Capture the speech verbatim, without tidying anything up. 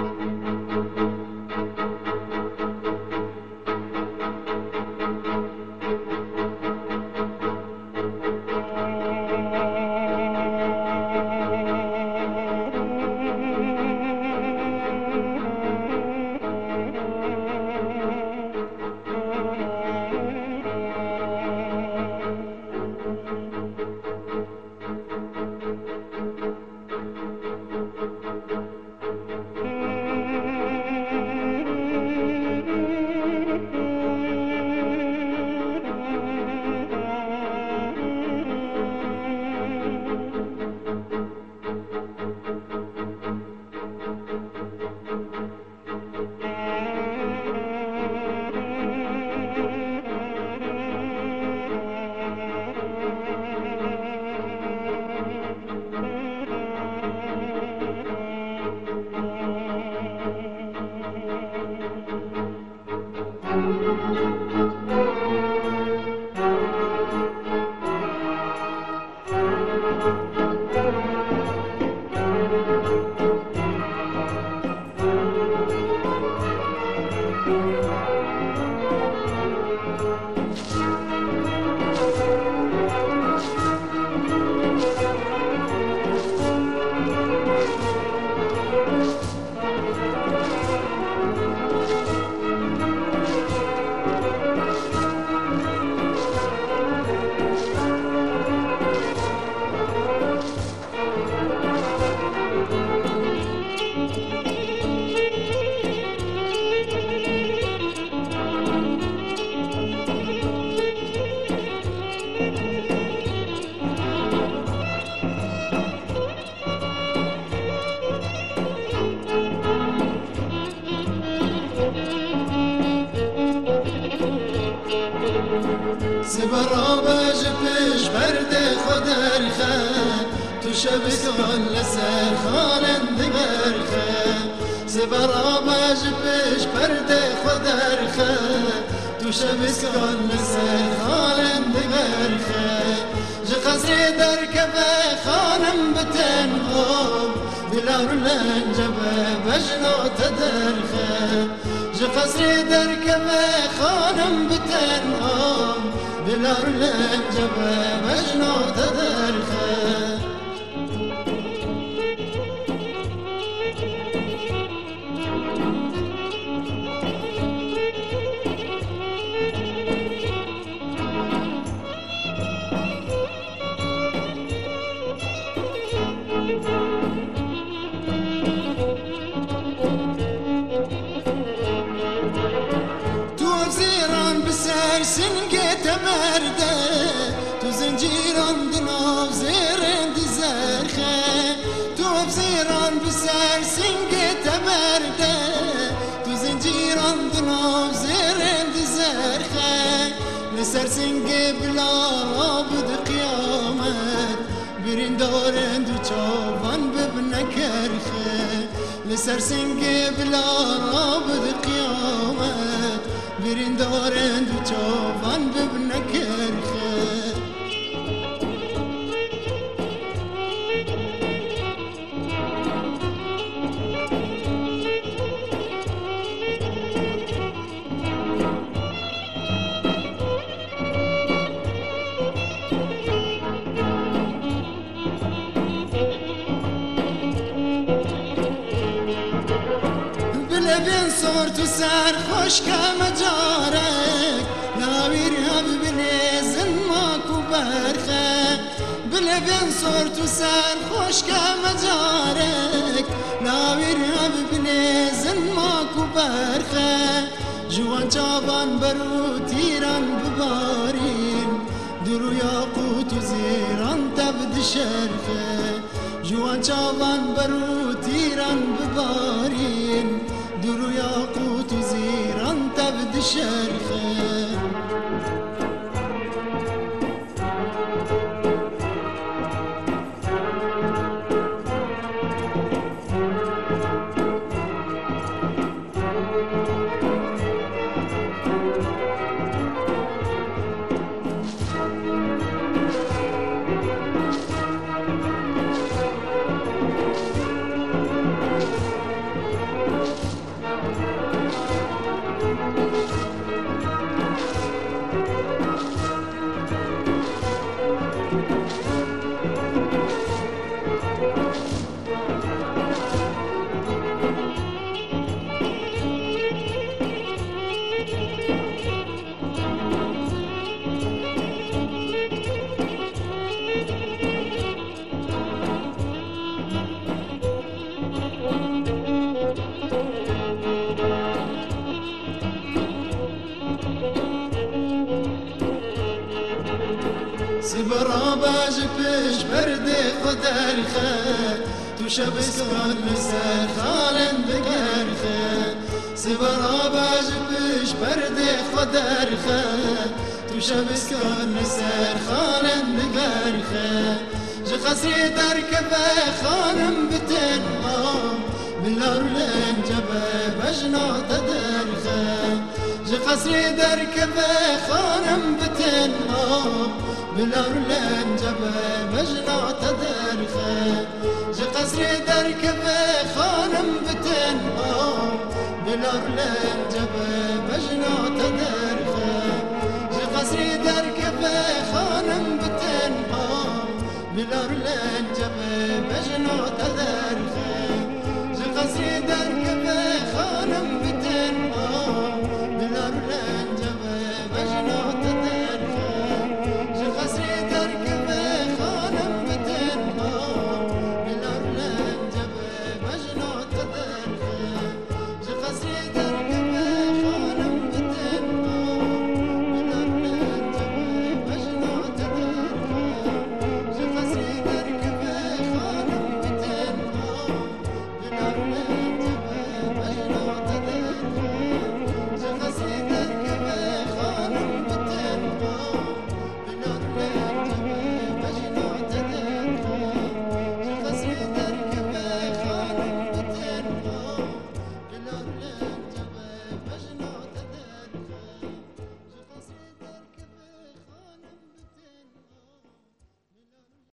سبرابج پیش برد خودر خد تو شب کل سر خانند برخد سبرابج پیش برد خودر خد تو شب کل سر خانند برخد ج قصر در کبه خانم بتنها بلار لنجبه بجنات درخد ج قصر در کبه خانم بتنها بلار لنجبه مجنات درخه سنگت مرده تو زنجیران دناو زیرند زرخه تو افزیران بسر سنگت مرده تو زنجیران دناو زیرند زرخه لسر سنگ بلا بود قیامت برین دارند و چاوان ببنه کرخه لسر سنگ بلا بود قیامت برین دارند و چاوان ببنه کرخه بلبین سور تو سر خوش که مجارک ناویر هم بنیزن ماکو برخه بلبین سور تو سر خوش که مجارک ناویر هم بنیزن ماکو برخه جوان چابان برو تیران ببارین درو یاقوت و زیران تبد شرخه جوان چابان برو تیران ببارین درو یاقوت و زیران تبد شرخه باج پیش برده خدر خه تو شبستان لسر خالن دگر خه سبرا باج پیش برده خدر خه تو شبستان لسر خالن دگر خه جه خسری در کبه خانم بتن بلار لنجبه بجنات در خه جه خسری در کبه خانم بتن بلار لنجبه بجنات در خه جه قصری در کبه خانم بتن بلار لنجبه بجنات در خه جه قصری در کبه خانم بتن بلار لنجبه بجنات در خه جه قصری در کبه خانم